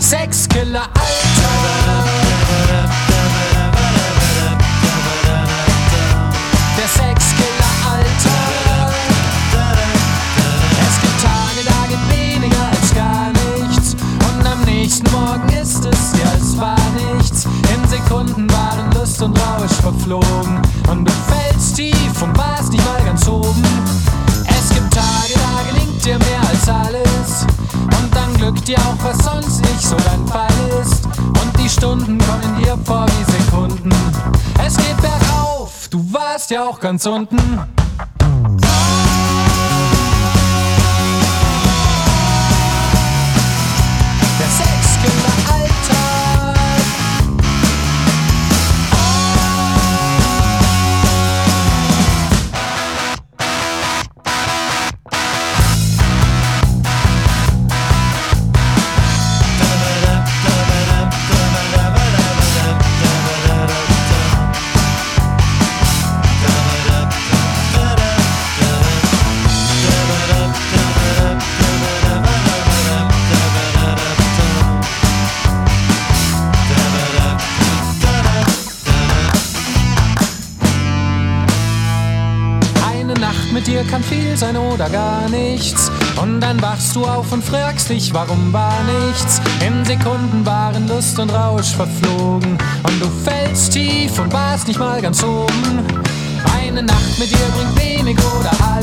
Sexkiller, Alter. Der Sexkiller, Alter. Es gibt Tage, da geht weniger als gar nichts. Und am nächsten Morgen ist es, ja, es war nichts. In Sekunden waren Lust und Rausch verflogen. Und du fällst tief und warst nicht mal ganz oben. Es gibt Tage, da gelingt dir mehr als alles. Und dann glückt dir auch, was sonst nicht so dein Fall ist. Und die Stunden kommen dir vor wie Sekunden. Es geht bergauf, du warst ja auch ganz unten. Der Sexkiller, Alter. Mit dir kann viel sein oder gar nichts. Und dann wachst du auf und fragst dich, warum war nichts. In Sekunden waren Lust und Rausch verflogen. Und du fällst tief und warst nicht mal ganz oben. Eine Nacht mit dir bringt wenig oder